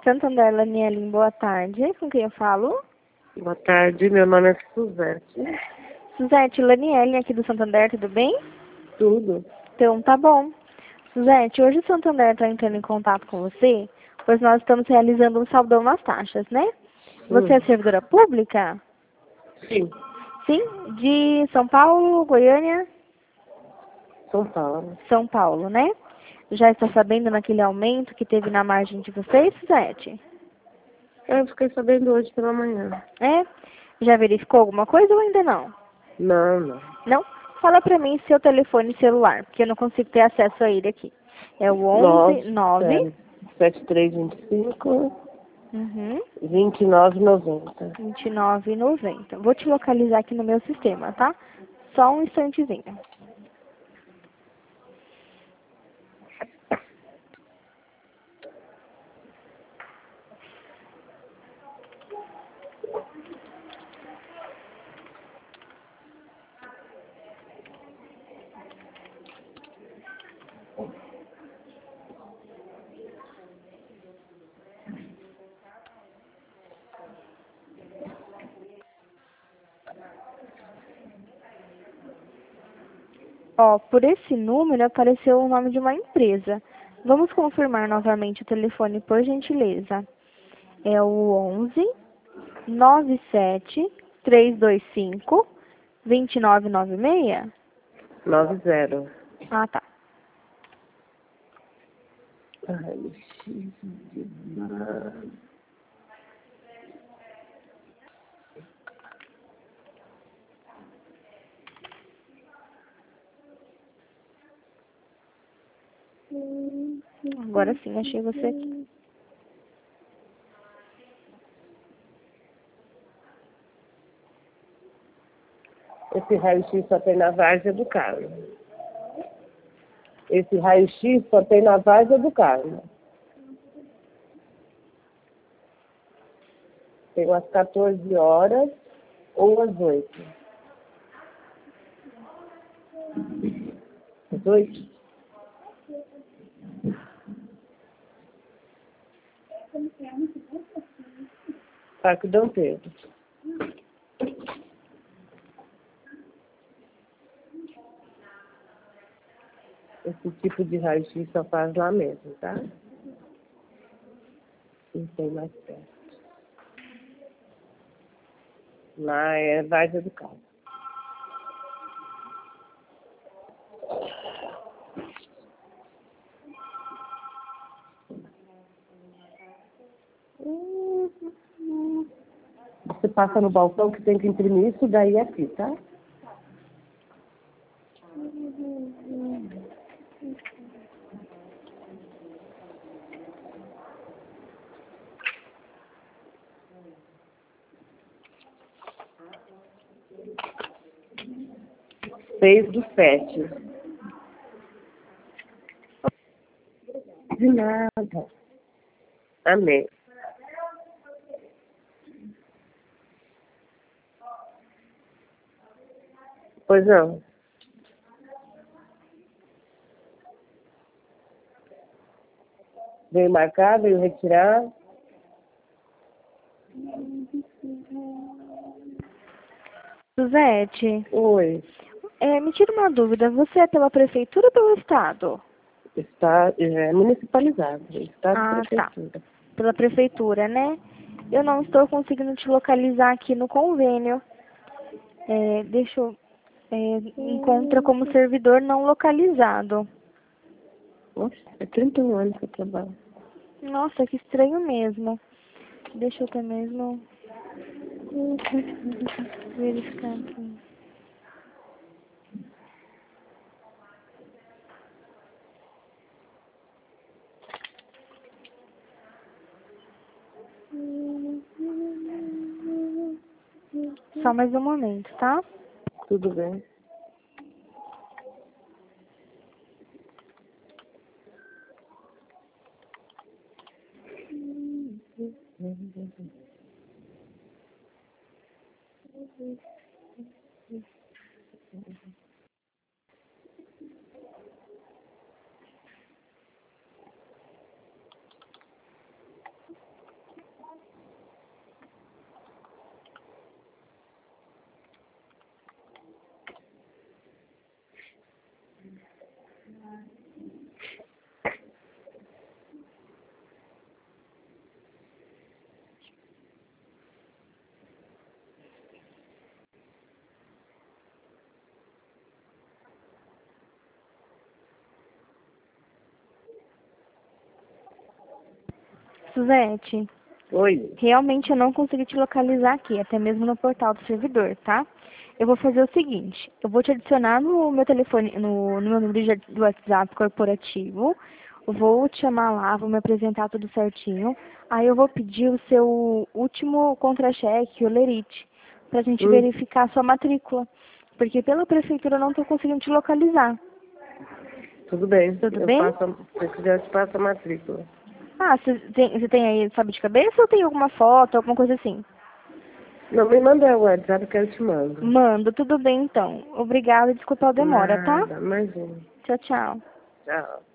Santander Lanielin, boa tarde. Com quem eu falo? Boa tarde, meu nome é Suzete. Suzete, Lanielin aqui do Santander, tudo bem? Tudo. Então, tá bom. Suzete, hoje o Santander está entrando em contato com você, pois nós estamos realizando um saldão nas taxas, né? Você é servidora pública? Sim, Sim? De São Paulo, Goiânia? São Paulo. São Paulo, né? Já está sabendo naquele aumento que teve na margem de vocês, Suzete? Eu fiquei sabendo hoje pela manhã. É? Já verificou alguma coisa ou ainda não? Não. Não? Fala pra mim seu telefone celular, porque eu não consigo ter acesso a ele aqui. É o 11 9 7325 uhum, 2990. 29,90. Vou te localizar aqui no meu sistema, tá? Só um instantezinho. Ó, por esse número apareceu o nome de uma empresa. Vamos confirmar novamente o telefone, por gentileza. É o 11 97 325 2996? 90. Ah, tá. Ai, X demais. Agora sim, achei você aqui. Esse raio-x só tem na várzea do Carmo. Esse raio-x só tem na várzea do Carmo. Tem às 14 horas ou às 8. Às 8? Parque Dom Pedro. Esse tipo de raio-x só faz lá mesmo, tá? Não tem mais perto. Lá é Várzea do Carmo. Você passa no balcão que tem que imprimir isso daí aqui, tá? Seis do 7. De nada. Amém. Pois não. Veio marcar, veio retirar. Suzete, Oi. me tira uma dúvida. Você é pela prefeitura ou pelo estado? Está municipalizado. Está de Ah, tá. prefeitura. Pela prefeitura, né? Eu não estou conseguindo te localizar aqui no convênio. Deixa eu... encontra como servidor não localizado. Nossa, é 31 anos que eu trabalho. Nossa, que estranho mesmo. Deixa eu até mesmo verificar aqui. Só mais um momento, tá? Tudo bem. Suzete, Oi. realmente eu não consegui te localizar aqui, até mesmo no portal do servidor, tá? Eu vou fazer o seguinte, eu vou te adicionar no meu telefone, no meu número do WhatsApp corporativo, eu vou te chamar lá, vou me apresentar tudo certinho, aí eu vou pedir o seu último contra-cheque, o Lerite, pra gente Hum, verificar a sua matrícula, porque pela prefeitura eu não tô conseguindo te localizar, tudo bem. tudo Eu bem? passo, se quiser, eu te passo a matrícula. Ah, você tem aí, sabe de cabeça ou tem alguma foto, alguma coisa assim? Não, me manda o WhatsApp que eu te mando. Mando, tudo bem então. Obrigada, desculpa a demora, tá? Nada, imagina. Tchau, tchau. Tchau.